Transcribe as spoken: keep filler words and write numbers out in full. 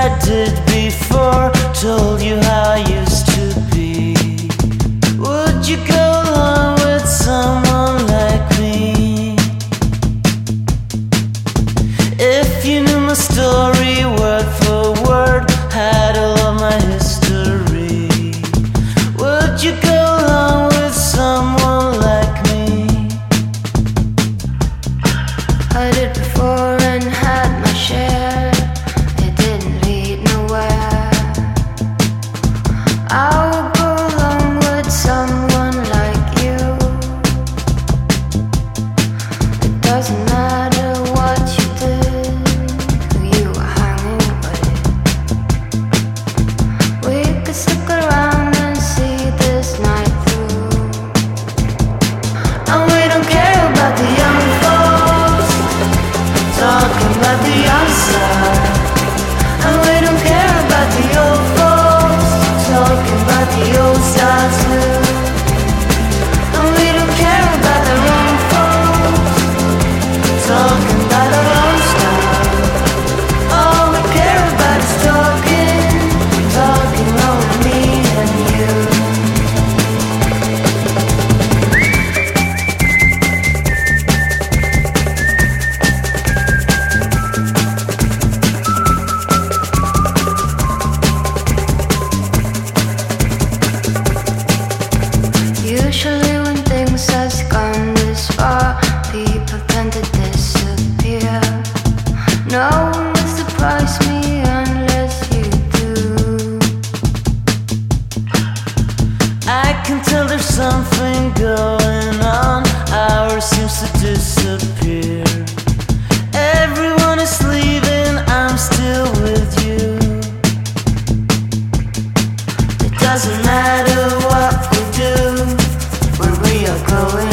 I did before, told you how I used to be. Would you go along with someone like me? If you knew my story word for word, had all of my history, would you go along with someone like me? I did before and had my share. It didn't lead nowhere. I would go along with someone like you. It doesn't matter what you did, who you were hanging with. We could stick around and see this night through. And we don't care about the young folks talking about the outside. And we don't care about the old folks talking about the old style too. And we don't care about the wrong folks talking about our own style. All we care about is talking, talking over me and you. Usually when things have gone this far, people tend to disappear. No one will surprise me unless you do. I can tell there's something going on. Ours seems to disappear. Everyone is leaving, I'm still with you. It doesn't matter what we do, where we are going.